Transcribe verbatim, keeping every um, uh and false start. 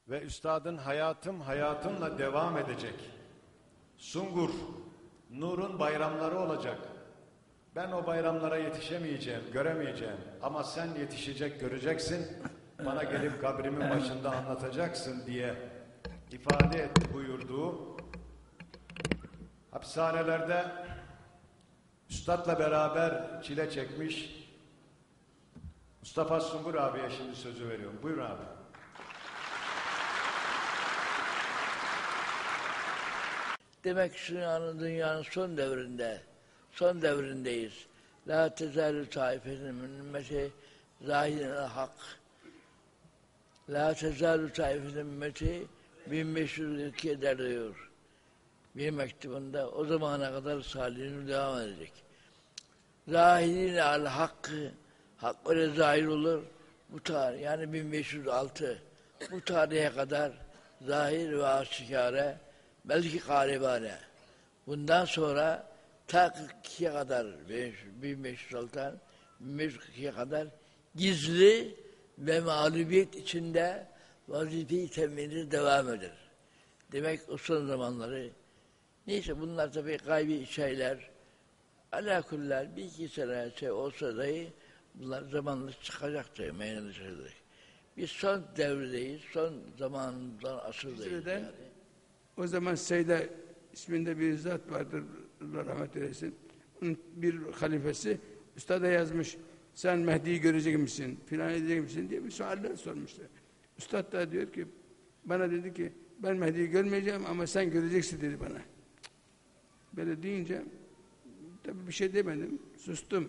ve üstadın hayatım hayatımla devam edecek. Sungur, nurun bayramları olacak. Ben o bayramlara yetişemeyeceğim, göremeyeceğim. Ama sen yetişecek, göreceksin. Bana gelip kabrimin başında anlatacaksın diye ifade etti buyurduğu. Hapishanelerde üstadla beraber çile çekmiş Mustafa Sungur abiye şimdi sözü veriyorum. Buyurun abi. Demek şu an dünyanın son devrinde, son devrindeyiz. La tezalü taifetin min ümmeti zahirine hak. La tezalü taifetin ümmeti bin beş yüz iki eder diyor. Bir mektubunda o zamana kadar salihinin devam edecek. Zahirine al hakkı, hak öyle zahir olur. Bu tarih yani bin beş yüz altı bu tarihe kadar zahir ve aşikare belki garibane. Bundan sonra ta kırk ikiye kadar bin beş yüz altıdan bin beş yüz kırk ikiye kadar gizli ve mağlubiyet içinde vazife-i temini devam eder. Demek o son zamanları neyse bunlar tabii gaybi şeyler. Alâkullâh bir iki sene şey olsa dahi bunlar zamanla çıkacaktır, meydana çıkacak. Biz son devredeyiz, son zamandan asırdayız yani. O zaman Seyda isminde bir zat vardır, Allah rahmet eylesin. Onun bir halifesi üstada yazmış, sen Mehdi'yi görecek misin, filan edecek misin diye bir sualler sormuşlar. Üstad da diyor ki, bana dedi ki, ben Mehdi'yi görmeyeceğim ama sen göreceksin dedi bana. Böyle deyince, tabii bir şey demedim, sustum.